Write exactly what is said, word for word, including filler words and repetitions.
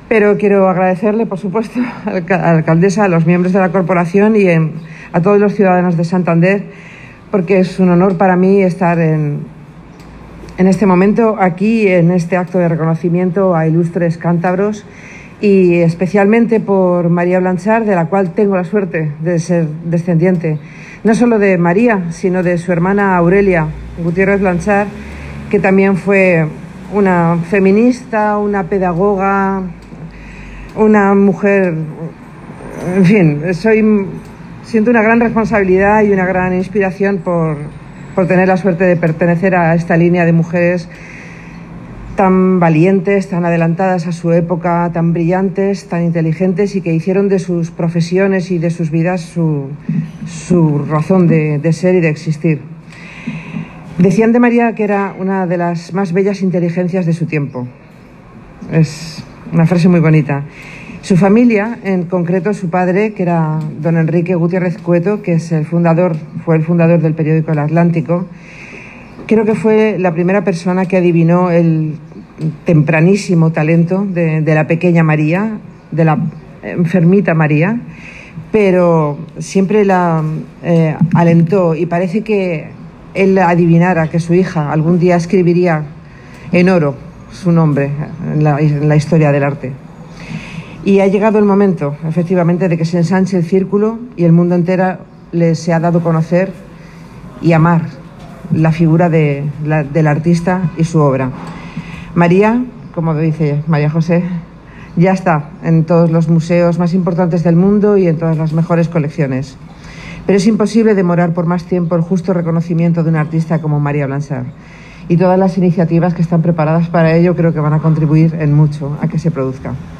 Pero quiero agradecerle, por supuesto, a la alcaldesa, a los miembros de la corporación y en, a todos los ciudadanos de Santander, porque es un honor para mí estar en, en este momento aquí, en este acto de reconocimiento a ilustres cántabros, y especialmente por María Blanchar, de la cual tengo la suerte de ser descendiente, no solo de María, sino de su hermana Aurelia Gutiérrez Blanchar, que también fue una feminista, una pedagoga, una mujer, en fin, soy, siento una gran responsabilidad y una gran inspiración por, por tener la suerte de pertenecer a esta línea de mujeres tan valientes, tan adelantadas a su época, tan brillantes, tan inteligentes y que hicieron de sus profesiones y de sus vidas su, su razón de, de ser y de existir. Decían de María que era una de las más bellas inteligencias de su tiempo. Es una frase muy bonita. Su familia, en concreto su padre, que era don Enrique Gutiérrez Cueto, que es el fundador, fue el fundador del periódico El Atlántico, creo que fue la primera persona que adivinó el tempranísimo talento de, de la pequeña María, de la enfermita María, pero siempre la eh, alentó, y parece que él adivinara que su hija algún día escribiría en oro su nombre en la, en la historia del arte. Y ha llegado el momento, efectivamente, de que se ensanche el círculo y el mundo entero le se ha dado a conocer y amar la figura de, la, del artista y su obra. María, como dice María José, ya está en todos los museos más importantes del mundo y en todas las mejores colecciones. Pero es imposible demorar por más tiempo el justo reconocimiento de un artista como María Blanchar. Y todas las iniciativas que están preparadas para ello creo que van a contribuir en mucho a que se produzca.